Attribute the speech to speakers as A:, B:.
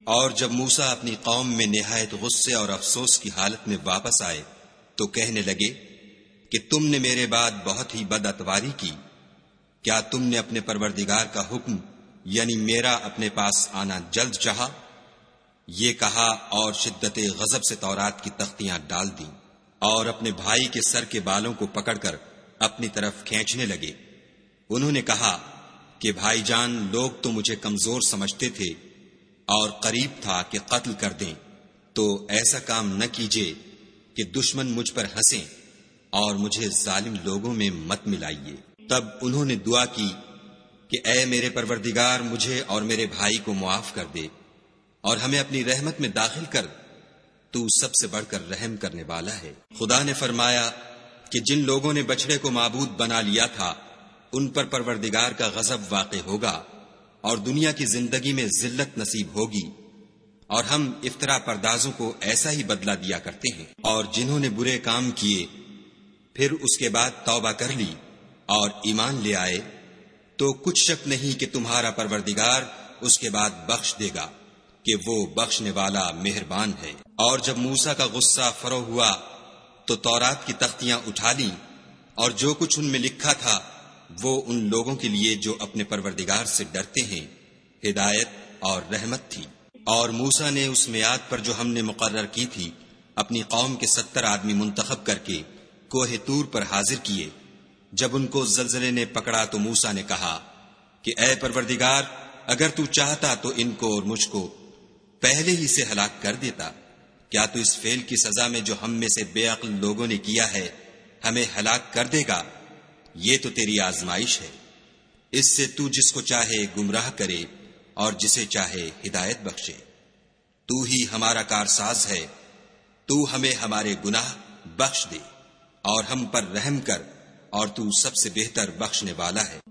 A: اور جب موسیٰ اپنی قوم میں نہایت غصے اور افسوس کی حالت میں واپس آئے تو کہنے لگے کہ تم نے میرے بعد بہت ہی بد اتواری کی. کیا تم نے اپنے پروردگار کا حکم یعنی میرا اپنے پاس آنا جلد چاہا؟ یہ کہا اور شدت غضب سے تورات کی تختیاں ڈال دیں اور اپنے بھائی کے سر کے بالوں کو پکڑ کر اپنی طرف کھینچنے لگے. انہوں نے کہا کہ بھائی جان، لوگ تو مجھے کمزور سمجھتے تھے اور قریب تھا کہ قتل کر دیں، تو ایسا کام نہ کیجیے کہ دشمن مجھ پر ہنسیں اور مجھے ظالم لوگوں میں مت ملائیے. تب انہوں نے دعا کی کہ اے میرے پروردگار، مجھے اور میرے بھائی کو معاف کر دے اور ہمیں اپنی رحمت میں داخل کر، تو سب سے بڑھ کر رحم کرنے والا ہے. خدا نے فرمایا کہ جن لوگوں نے بچڑے کو معبود بنا لیا تھا ان پر پروردگار کا غضب واقع ہوگا اور دنیا کی زندگی میں ذلت نصیب ہوگی، اور ہم افطرا پردازوں کو ایسا ہی بدلہ دیا کرتے ہیں. اور جنہوں نے برے کام کیے پھر اس کے بعد توبہ کر لی اور ایمان لے آئے تو کچھ شک نہیں کہ تمہارا پروردگار اس کے بعد بخش دے گا کہ وہ بخشنے والا مہربان ہے. اور جب موسیٰ کا غصہ فرو ہوا تو تورات کی تختیاں اٹھا لیں، اور جو کچھ ان میں لکھا تھا وہ ان لوگوں کے لیے جو اپنے پروردگار سے ڈرتے ہیں ہدایت اور رحمت تھی. اور موسیٰ نے اس میعاد پر جو ہم نے مقرر کی تھی اپنی قوم کے 70 آدمی منتخب کر کے کوہ طور پر حاضر کیے. جب ان کو زلزلے نے پکڑا تو موسیٰ نے کہا کہ اے پروردگار، اگر تو چاہتا تو ان کو اور مجھ کو پہلے ہی سے ہلاک کر دیتا. کیا تو اس فعل کی سزا میں جو ہم میں سے بے عقل لوگوں نے کیا ہے ہمیں ہلاک کر دے گا؟ یہ تو تیری آزمائش ہے، اس سے تو جس کو چاہے گمراہ کرے اور جسے چاہے ہدایت بخشے. تو ہی ہمارا کارساز ہے، تو ہمیں ہمارے گناہ بخش دے اور ہم پر رحم کر، اور تو سب سے بہتر بخشنے والا ہے.